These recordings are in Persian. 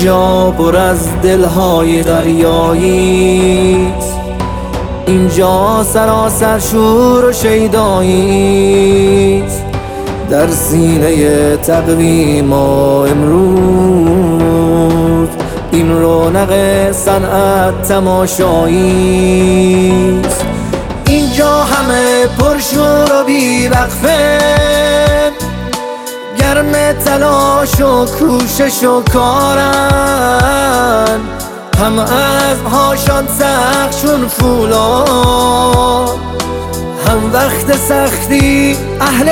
اینجا پر از دلهای دریاییست، اینجا سراسر شور و شیداییست. در سینه تقویم ما امروز این رونق صنعت تماشاییست. اینجا همه پرشور و بی‌وقفه، گرم تلاش و کوشش و کارن، هم از هاشان سخت چون فولاد، هم وقت سختی اهل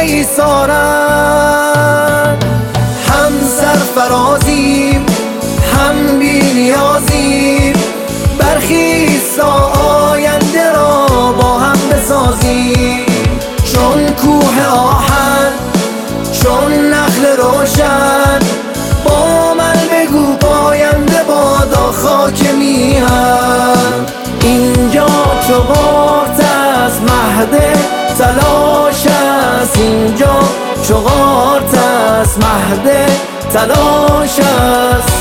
ایثارن. هم سرفرازیم هم بی‌نیازیم، برخیز تا آینده را با هم بسازیم. چون کوه آهن چون نخل روشن، با من بگو پاینده بادا خاک میهن. اینجا چو غارت است مهد تلاش است، اینجا چو غارت است مهد تلاش است.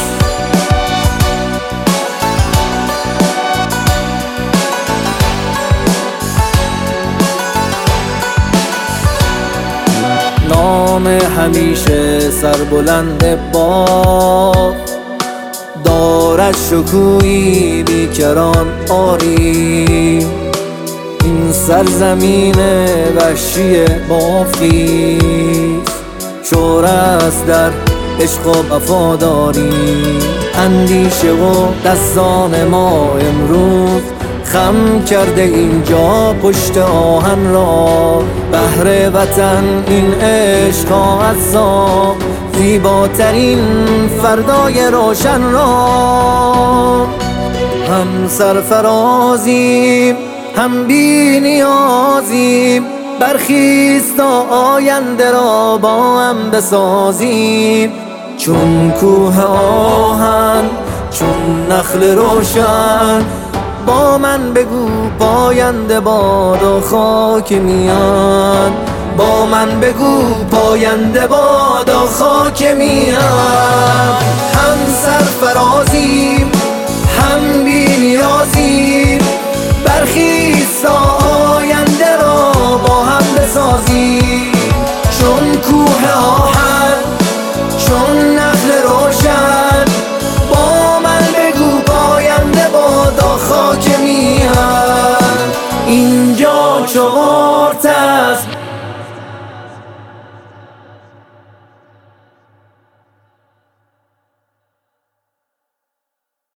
نام همیشه سربلند باغ، دارد شکوهی بیکران آری. این سرزمین وحشی بافیست، شور است در عشق و وفاداری. اندیشه و دستان ما امروز خم کرده اینجا پشت آهن را. بهر وطن این عشق از زیباترین فردای روشن را. هم سرفرازیم هم بی نیازیم، برخیز تا آینده را با هم بسازیم. چون کوه آهن چون نخل روشن، با من بگو پاینده باد و خاک میان. با من بگو پاینده باد و خاک میان. هم سرفرازیم هم بی‌نیازیم، برخیز تا آینده را با هم بسازیم. چون کوه آهن چون نخل روشن، با من بگو پاینده باد و خاک میهن. اینجا چو